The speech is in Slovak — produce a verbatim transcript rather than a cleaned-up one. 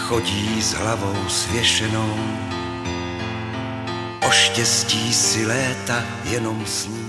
chodí s hlavou svěšenou. O štěstí si léta jenom sní.